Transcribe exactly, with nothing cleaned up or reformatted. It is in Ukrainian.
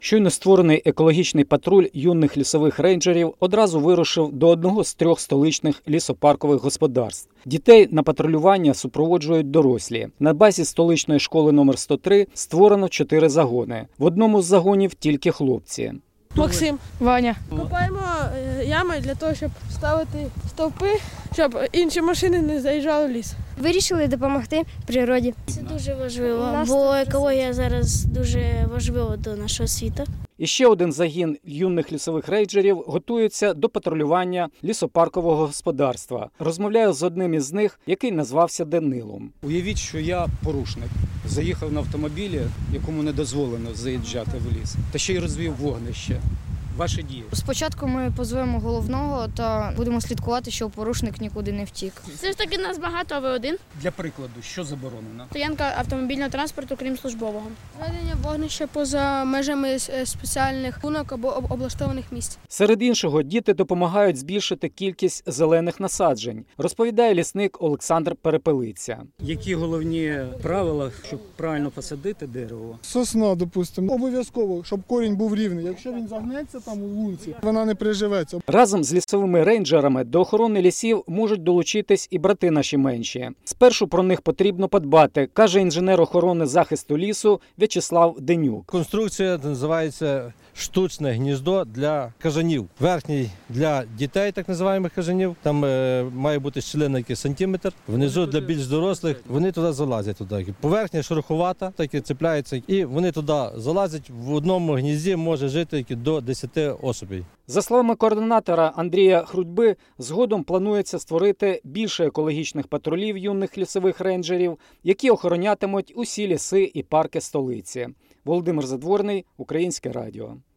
Щойно створений екологічний патруль юних лісових рейнджерів одразу вирушив до одного з трьох столичних лісопаркових господарств. Дітей на патрулювання супроводжують дорослі. На базі столичної школи номер сто три створено чотири загони. В одному з загонів тільки хлопці. Максим. Ваня. Копаємо ями для того, щоб ставити стовпи, щоб інші машини не заїжджали в ліс. Вирішили допомогти природі. Це дуже важливо, бо екологія зараз дуже важлива до нашого світу. І ще один загін юних лісових рейнджерів готується до патрулювання лісопаркового господарства. Розмовляю з одним із них, який назвався Данилом. Уявіть, що я порушник. Заїхав на автомобілі, якому не дозволено заїжджати в ліс, та ще й розвів вогнище. Ваші дії? Спочатку ми позвемо головного та будемо слідкувати, щоб порушник нікуди не втік. Все ж таки нас багато, а ви один. Для прикладу, що заборонено? Стоянка автомобільного транспорту, крім службового. Ведення вогнища поза межами спеціальних лунок або облаштованих місць. Серед іншого, діти допомагають збільшити кількість зелених насаджень, розповідає лісник Олександр Перепелиця. Які головні правила, щоб правильно посадити дерево? Сосна, допустимо, обов'язково, щоб корінь був рівний. Якщо він загнеться там у лунці, вона не приживеться. Разом з лісовими рейнджерами до охорони лісів можуть долучитись і брати наші менші. Спершу про них потрібно подбати, каже інженер охорони захисту лісу В'ячеслав Денюк. Конструкція називається штучне гніздо для кажанів. Верхній для дітей, так називаємих кажанів. Там е, має бути щілина якийсь сантиметр. Внизу для більш дорослих. Вони туди залазять. Туди. Поверхня шероховата, так і цепляється. І вони туди залазять. В одному гнізді може жити до десяти особей. За словами координатора Андрія Хрудьби, згодом планується створити більше екологічних патрулів юних лісових рейнджерів, які охоронятимуть усі ліси і парки столиці. Володимир Задворний, Українське радіо.